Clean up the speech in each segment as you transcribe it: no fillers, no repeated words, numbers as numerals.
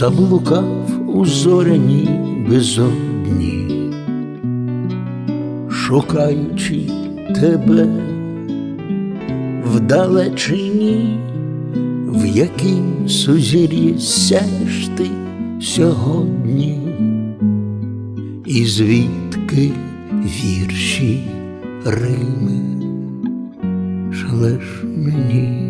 заблукав у зоряній безодні, шукаючи тебе вдалечині, в яким сузір'ї сяєш ти сьогодні, і звідки вірші Рими шлеш мені.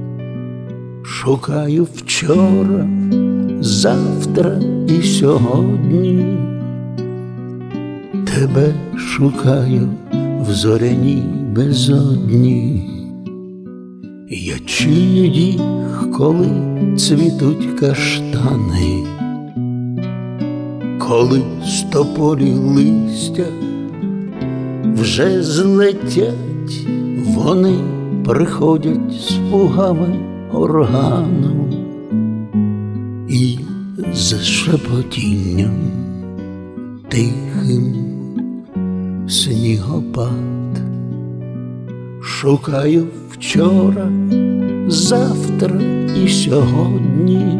Шукаю вчора, завтра і сьогодні, тебе шукаю в зоряній безодні. Я чую їх, коли цвітуть каштани, коли з тополі листя вже злетять, вони приходять з пугами органу і з шепотінням тихим снігопад. Шукаю вчора, завтра і сьогодні,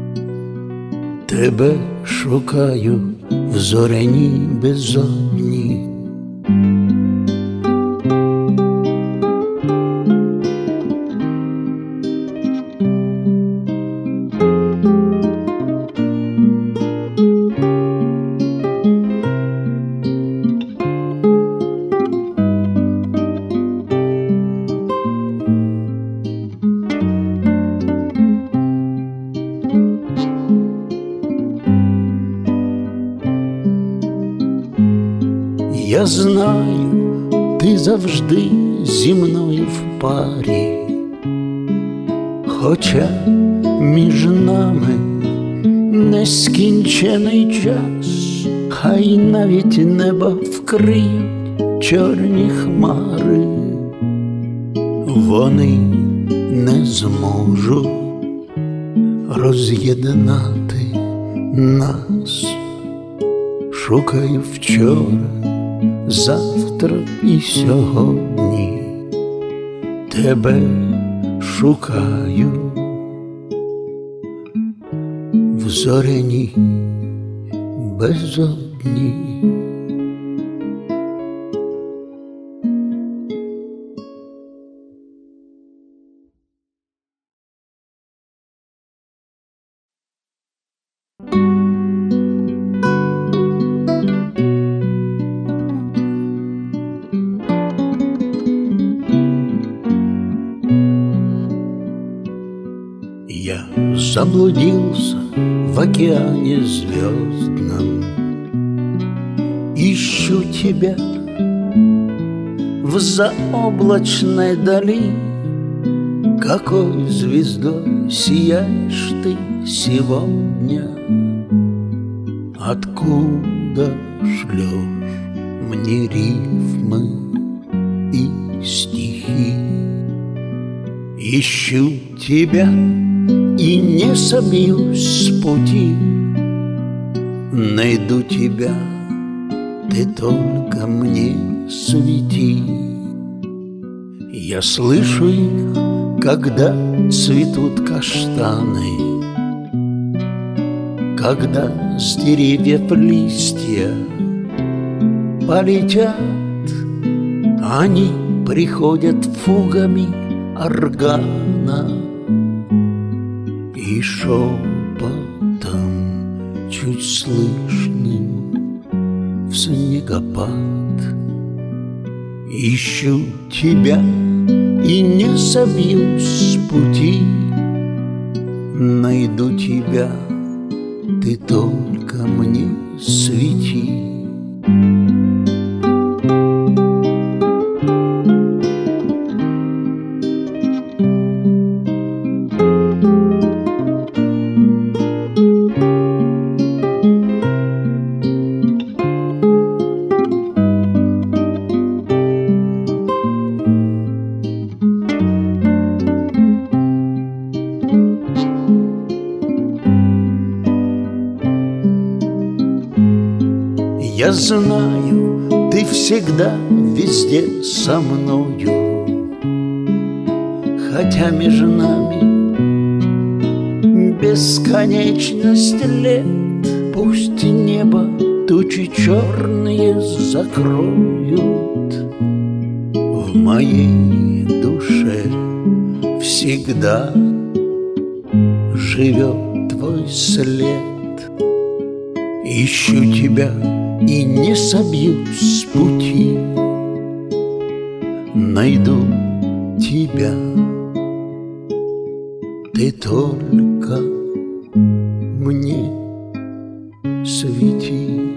тебе шукаю в зоряній безодні. Я знаю, ти завжди зі мною в парі, хоча між нами нескінчений час, хай навіть небо вкриють чорні хмари, вони не зможуть роз'єднати нас. Шукаю вчора, завтра і сьогодні, тебе шукаю в зоряній безодні. Я заблудился в океане звездном, ищу тебя в заоблачной дали. Какой звездой сияешь ты сегодня? Откуда шлешь мне рифмы и стихи? Ищу тебя и не собьюсь с пути, найду тебя, ты только мне свети. Я слышу их, когда цветут каштаны, когда с деревьев листья полетят, они приходят фугами органа и шепотом чуть слышным в снегопад. Ищу тебя и не собьюсь с пути, найду тебя, ты только мне свети. Я знаю, ты всегда везде со мною, хотя между нами бесконечность лет. Пусть небо тучи черные закроют, в моей душе всегда живет твой след. Ищу тебя и не собьюсь с пути, найду тебя. Ты только мне свети.